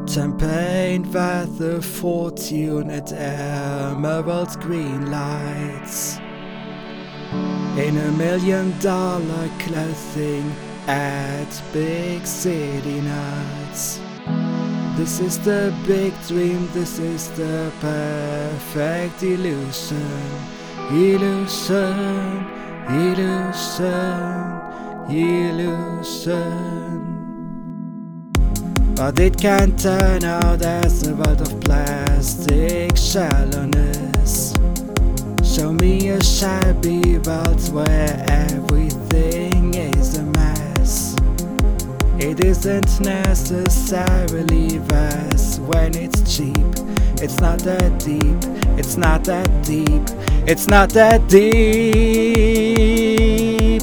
Champagne weather, fortune at emerald green lights. In $1 million clothing at big city nights. This is the big dream, this is the perfect illusion. Illusion, illusion, illusion. But it can turn out as a world of plastic shallowness. Show me a shabby world where everything is a mess. It isn't necessarily worse when it's cheap. It's not that deep, it's not that deep, it's not that deep.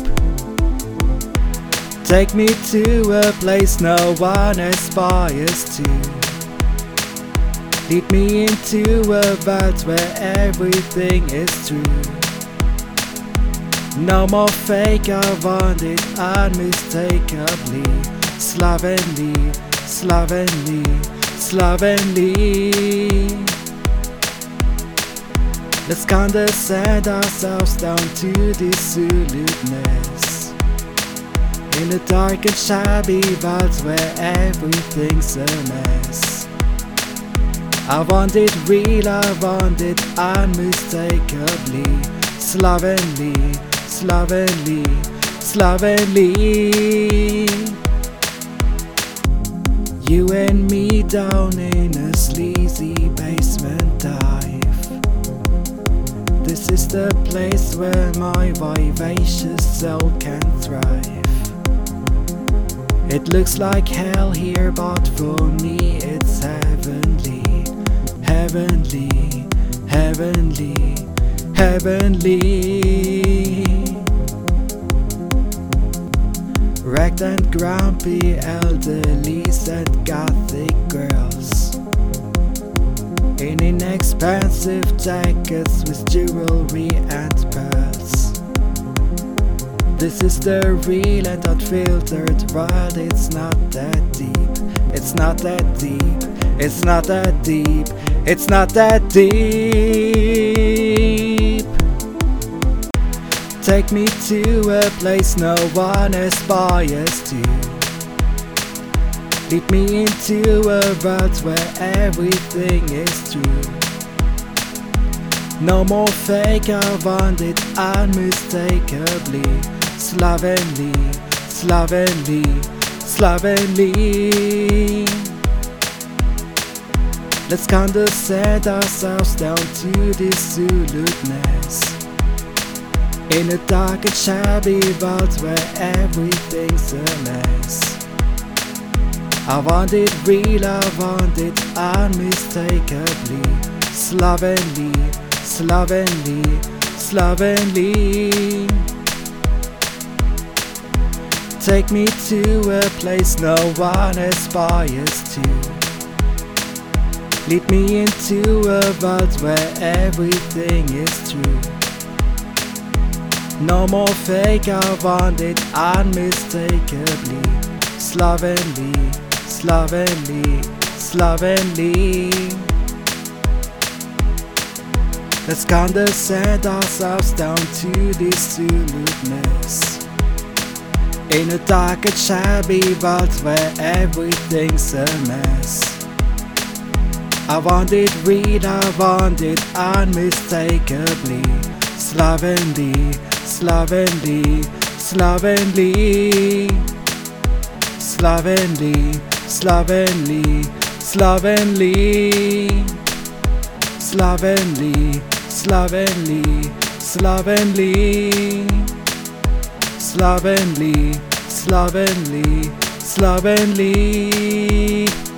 Take me to a place no one aspires to. Lead me into a world where everything is true. No more fake, I want it unmistakably. Slovenly, slovenly, slovenly. Let's condescend ourselves down to dissoluteness. In a dark and shabby world where everything's a mess. I want it real, I want it unmistakably. Slovenly, slovenly, slovenly. You and me down in a sleazy basement dive. This is the place where my vivacious soul can thrive. It looks like hell here, but for me it's heavenly. Heavenly, heavenly, heavenly. Wrecked and grumpy elderlies and gothic girls in inexpensive jackets with jewelry and pearls. This is the real and unfiltered world. It's not that deep, it's not that deep, it's not that deep, it's not that deep. Take me to a place no one aspires to. Lead me into a world where everything is true. No more fake, I want it unmistakably. Slovenly, slovenly, slovenly. Let's condescend ourselves down to dissoluteness. In a dark and shabby world where everything's a mess. I want it real, I want it unmistakably. Slovenly, slovenly, slovenly. Take me to a place no one aspires to. Lead me into a world where everything is true. No more fake, I want it unmistakably. Slovenly, slovenly, slovenly. Let's condescend ourselves down to dissoluteness. In a dark and shabby world where everything's a mess. I want it real, I want it unmistakably. Slovenly, slovenly, slovenly. Slovenly, slovenly, slovenly. Slovenly, slovenly, slovenly. Slovenly, slovenly, slovenly.